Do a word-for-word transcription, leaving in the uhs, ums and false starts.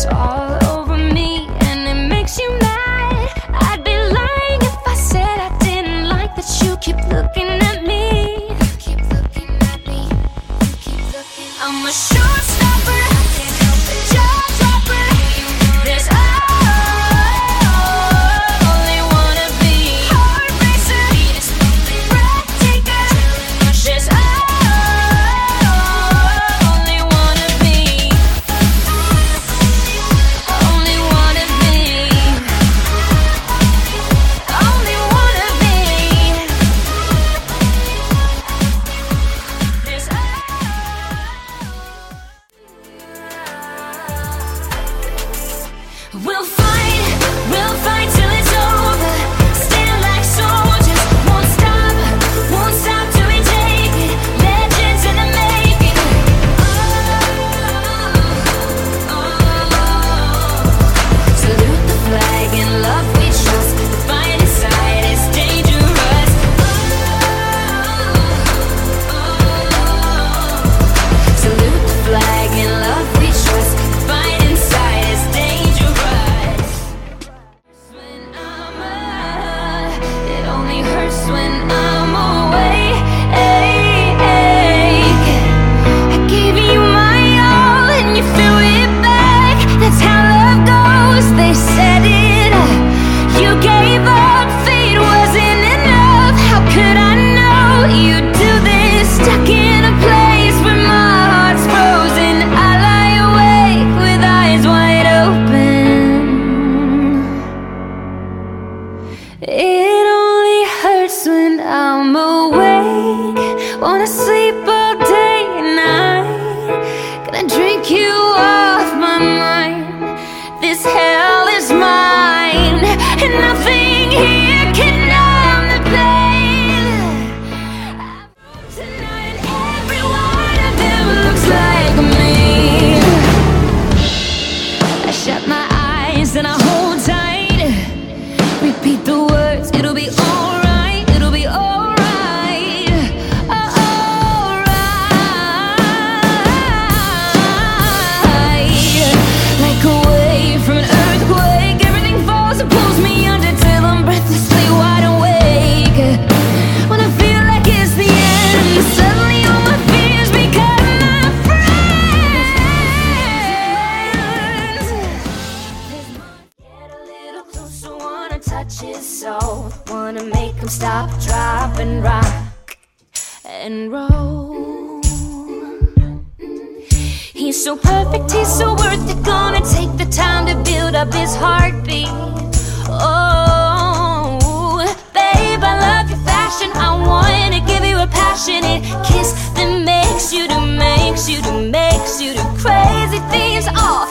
all over me, and it makes you mad. I'd be lying if I said I didn't like that you keep looking at me. You keep looking at me. You keep looking. I'm a showstopper, jaw dropper. There's only wanna be heart racer, breathtaker. There's only wanna be, only wanna be, only wanna be. There's We'll fight, we'll fight till it's over. Stand like soldiers, won't stop, won't stop till we take it. Legends in the making. Oh, oh. Salute the flag and love we trust. The fight inside is dangerous. Oh, oh. Salute the flag and love we trust. The fight inside is dangerous. When I'm uh, it only hurts when I'm away. I gave you my all and you threw it back. That's how love goes. They said it. You gave up. Fate wasn't enough. How could I know you'd do this? Stuck in a place where my heart's frozen. I lie awake with eyes wide open. It only hurts when I'm awake. Wanna sleep all day and night. Gonna drink you off my mind. This hell is mine, and nothing here can numb the pain. Tonight, every one of them looks like me. I shut my eyes and I hold tight. Repeat the words, it'll be alright, it'll be alright, oh, alright. Like a wave from an earthquake, everything falls and pulls me under till I'm breathlessly wide awake. When I feel like it's the end, suddenly all my fears become my friends. Get a little closer, wanna touch his soul, wanna make him stop, drop, and rock and roll. He's so perfect, he's so worth it. Gonna take the time to build up his heartbeat. Oh, babe, I love your fashion. I wanna give you a passionate kiss that makes you do, makes you do, makes you do crazy things. Oh,